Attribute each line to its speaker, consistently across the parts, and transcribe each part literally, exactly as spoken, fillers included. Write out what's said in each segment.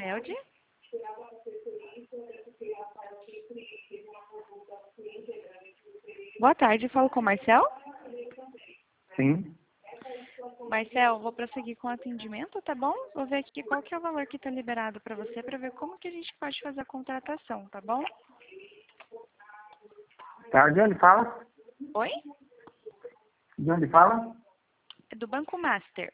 Speaker 1: Elde? Boa tarde, falo com o Marcel?
Speaker 2: Sim.
Speaker 1: Marcel, vou prosseguir com o atendimento, tá bom? Vou ver aqui qual que é o valor que está liberado para você, para ver como que a gente pode fazer a contratação, tá bom?
Speaker 2: Tá, de onde fala?
Speaker 1: Oi?
Speaker 2: De onde fala?
Speaker 1: É do Banco Master.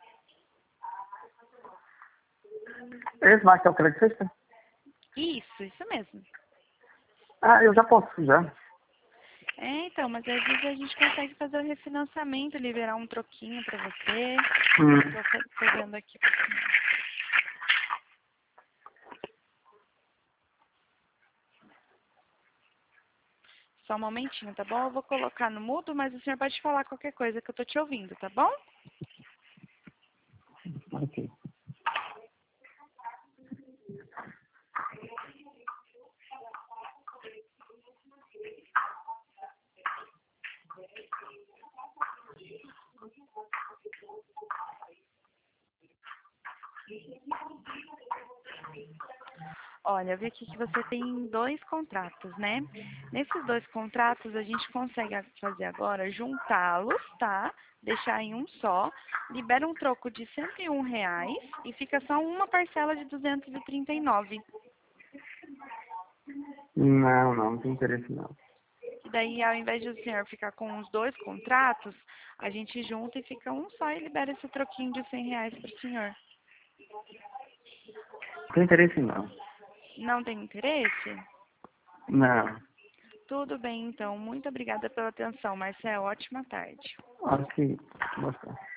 Speaker 2: Esse vai ser o creditista?
Speaker 1: Isso, isso mesmo.
Speaker 2: Ah, eu já posso, já.
Speaker 1: É, então, mas às vezes a gente consegue fazer o refinanciamento, liberar um troquinho para você.
Speaker 2: Hum.
Speaker 1: Eu tô fazendo aqui pra você. Só um momentinho, tá bom? Eu vou colocar no mudo, mas o senhor pode falar qualquer coisa que eu tô te ouvindo, tá bom?
Speaker 2: Ok.
Speaker 1: Olha, eu vi aqui que você tem dois contratos, né? Nesses dois contratos, a gente consegue fazer agora, juntá-los, tá? Deixar em um só, libera um troco de cento e um reais e fica só uma parcela de duzentos e trinta e nove.
Speaker 2: Não, não, não tem interesse não.
Speaker 1: E daí, ao invés de o senhor ficar com os dois contratos, a gente junta e fica um só e libera esse troquinho de cem reais para o senhor.
Speaker 2: Não tem interesse não.
Speaker 1: Não tem interesse?
Speaker 2: Não.
Speaker 1: Tudo bem, então. Muito obrigada pela atenção, Marcel. Ótima tarde.
Speaker 2: Ok. Nossa.